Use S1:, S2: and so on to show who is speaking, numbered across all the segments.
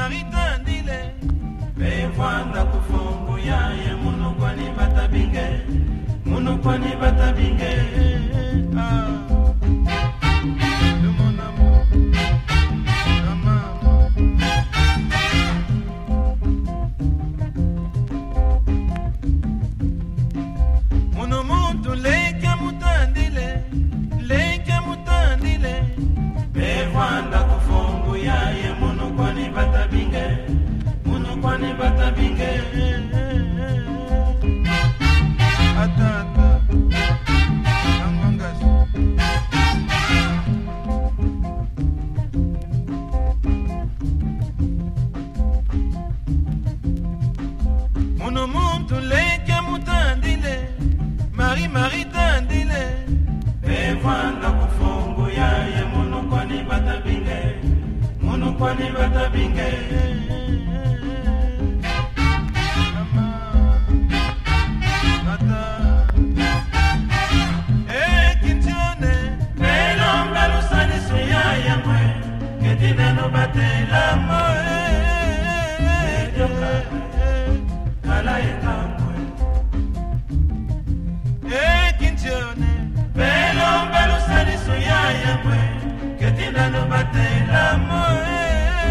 S1: maritandile bevanda kufungu yaye munukwani batabinge de mon amour la maman muno muntu leke mutandile bevanda kufungu yaye munukwani batabinge atata angangazi muno muntu leke mutandile maritandile bevanda kufungu yaye munukwani batabinge no batela moe kala yekangwe kintione belo sani suya yangwe ketina no batela moe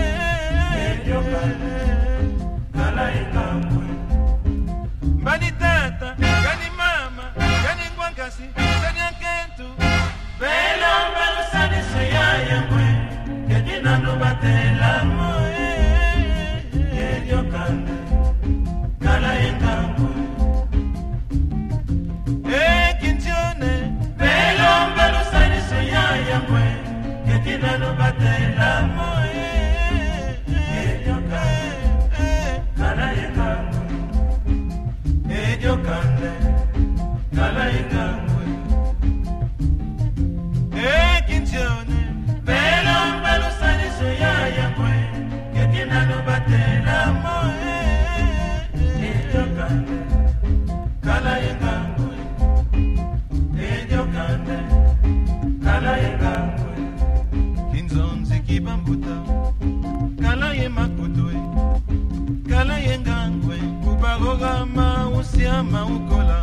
S1: kala yekangwe bani tata gani mama gani ngwankasi gani ankentu belo sani suya yangwe no batela moe yokande kala yengangwe kintione belo sani soya yangwe ketina no batela moe yokande kala yengangwe yokande kala yengangwe kintione belo sani soya yangwe ketina no batela moe yokande kala yengangwe yokande kala yengangwe kinzonzi kibambuta kala ye makutwe kala yengangwe kubarogama usiama ukola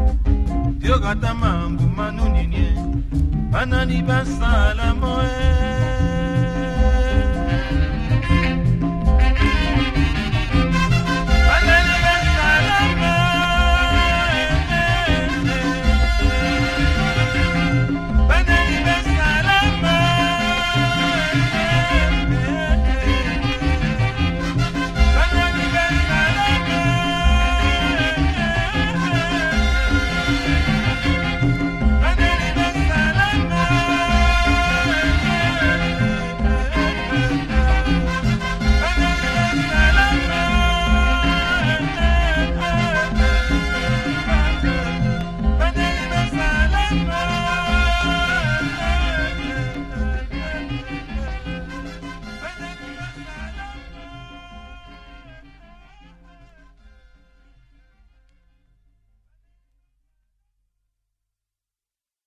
S1: yogata mambu manuninie banani basala moe